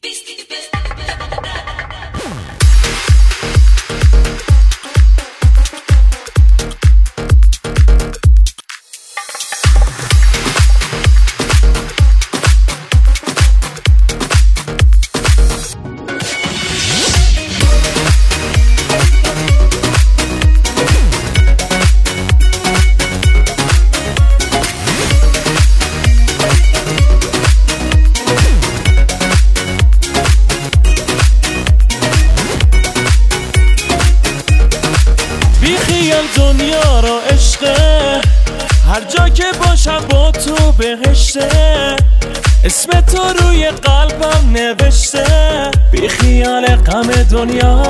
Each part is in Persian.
دنیا را عشقه، هر جا که باشم با تو بهشته، اسم تو روی قلبم نوشته. بی خیال غم دنیا،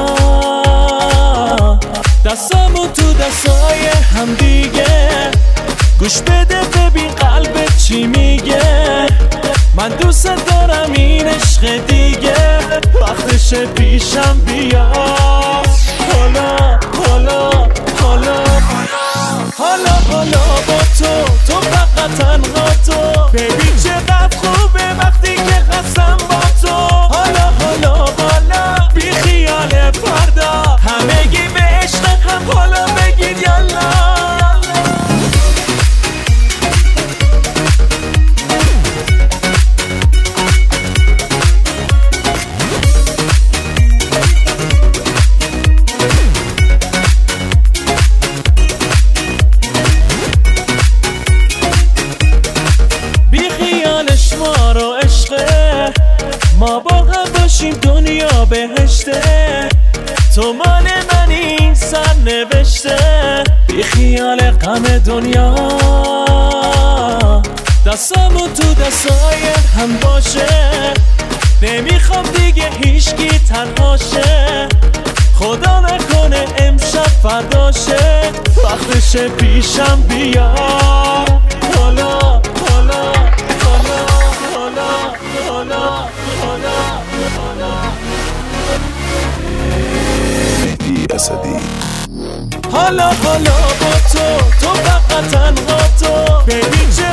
دستامو تو دستای هم دیگه، گوش بده ببین قلبت چی میگه. من دوست دارم این عشق دیگه، وقتش پیشم بیا. حالا حالا حالا حالا حالا با تو فقط تنها تو، ببین چقدر خوبه وقتی که هستم با تو. حالا حالا حالا بی خیال فردا، همگی به عشق هم حالا بگید یالا. ما با هم باشیم دنیا بهشته، تو مال من این سر نوشته. بی خیال غم دنیا، دستامو تو دستای هم باشه، نمیخوام دیگه هیچکی تنهاشه. خدا نکنه امشب فرداشه، وقتش پیشم بیا. حالا حالا حالا حالا حالا مهدی اسدی. حالا حالا با تو فقط تنها تو، ببین چه